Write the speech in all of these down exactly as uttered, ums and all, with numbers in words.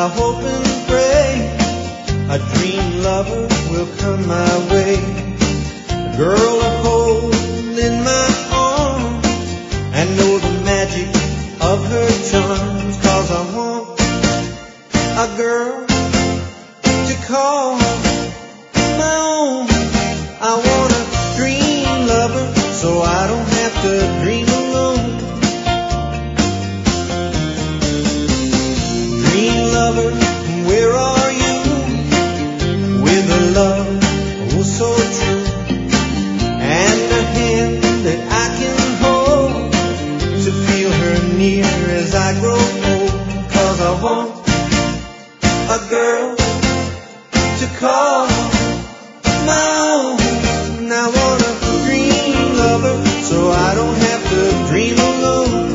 hope and pray a dream lover will come my way. A girl to hold in my arms and know the magic of her charms. 'Cause I want a girl to call my own. I want a dream lover so I don't have to dream alone. Dream lover, where are you? With a love oh so true, and a hand that I can hold to feel her near as I grow old. 'Cause I want a girl to call my own. I want a dream lover so I don't have to dream alone.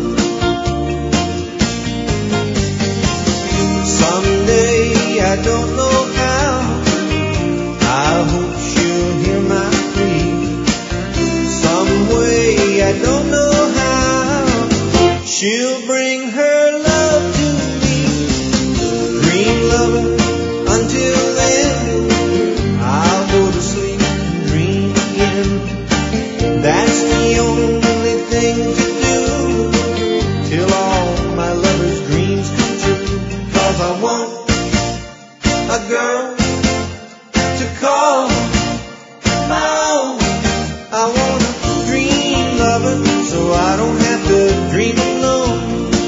Someday, I don't know how, I hope she'll hear my plea. Some way, I don't know how, she'll bring her love to me. Dream lover, until then, I'll go to sleep and dream again. That's the only thing to do till all my lover's dreams come true. 'Cause I want a girl to call my own. I want a dream lover so I don't have to dream alone.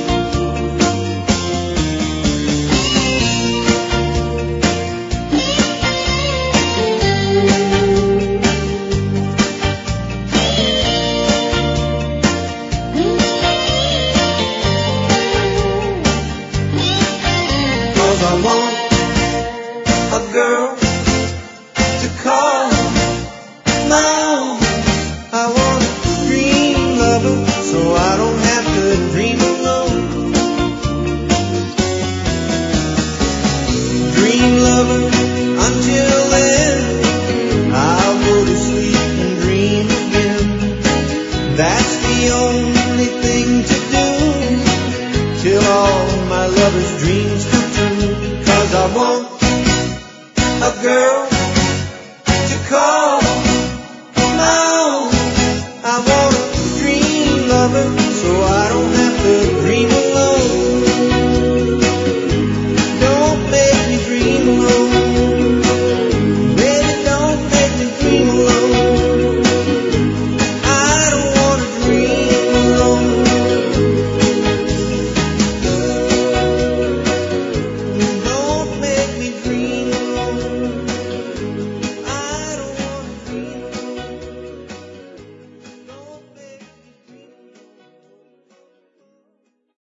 I want a girl to call my own. I want a dream lover so I don't have to dream alone. Dream lover, until then, I'll go to sleep and dream again. That's the only thing to do till all my lover's dreams come true. 'Cause I want a girl to call